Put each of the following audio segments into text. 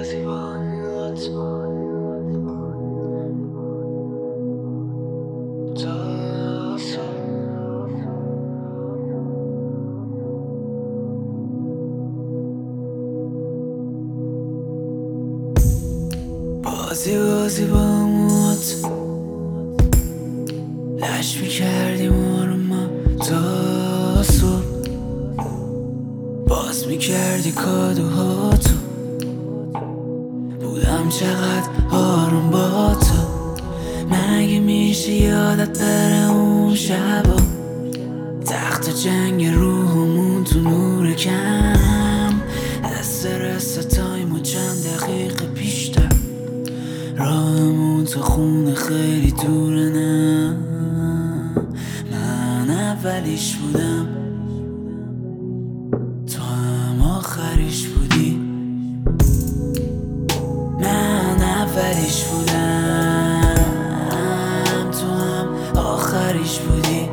بازی با موت لش میکردیم ما تا صبح، باز میکردی کادوهاتو. بودم چقدر آروم با تو، مگه میشه یادت بره اون شبا؟ تخت جنگ روحمون تو نور کم، دست رسه تایم و چند دقیقه بیشتر. راهمون تو خونه خیلی دوره، نه من اولیش بودم، تو هم آخریش بودی. من اولیش بودم، تو هم آخریش بودی.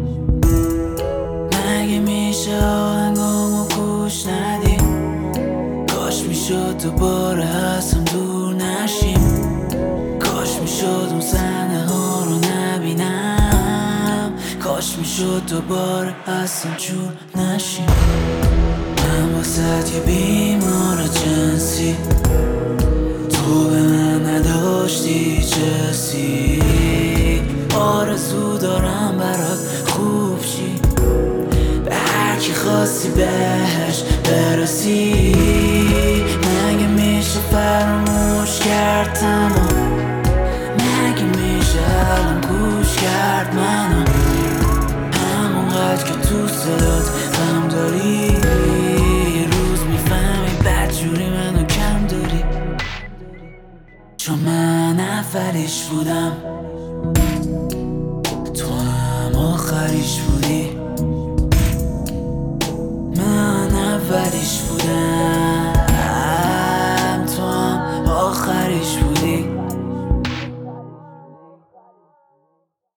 مگه میشه آهنگامو گوش ندی؟ کاش میشد دوباره ازم دور نشیم، کاش میشد اون صحنه ها رو نبینم، کاش میشد دوباره ازم جور نشیم. من واسه یه بیمار جنسی، تو به من نداشتی چسی. آرزو دارم برات خوب شی، به هرکی خواستی بهش برسی. مگه میشه فراموش کرد تمام؟ مگه میشه الان گوش کرد منو؟ همونقدر که تو صدات غم داری، یه روز میفهمی بدجوری منو کم داری. چون من اولیش بودم، تو هم آخریش بودی. من اولیش